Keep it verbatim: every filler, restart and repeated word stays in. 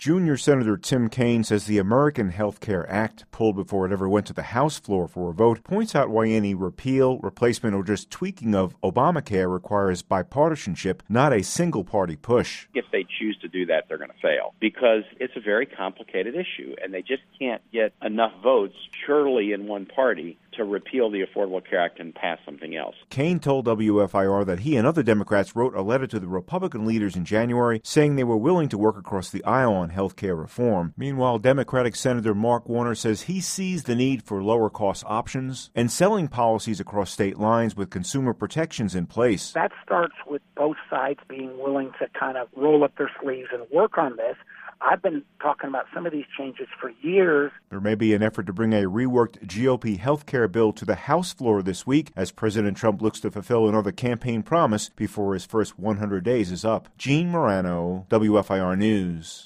Junior Senator Tim Kaine says the American Health Care Act, pulled before it ever went to the House floor for a vote, points out why any repeal, replacement, or just tweaking of Obamacare requires bipartisanship, not a single-party push. If they choose to do that, they're going to fail because it's a very complicated issue, and they just can't get enough votes, surely in one party, to repeal the Affordable Care Act and pass something else. Kaine told W F I R that he and other Democrats wrote a letter to the Republican leaders in January saying they were willing to work across the aisle on health care reform. Meanwhile, Democratic Senator Mark Warner says he sees the need for lower-cost options and selling policies across state lines with consumer protections in place. That starts with both sides being willing to kind of roll up their sleeves and work on this. I've been talking about some of these changes for years. There may be an effort to bring a reworked G O P health care bill to the House floor this week as President Trump looks to fulfill another campaign promise before his first one hundred days is up. Gene Marrano, W F I R News.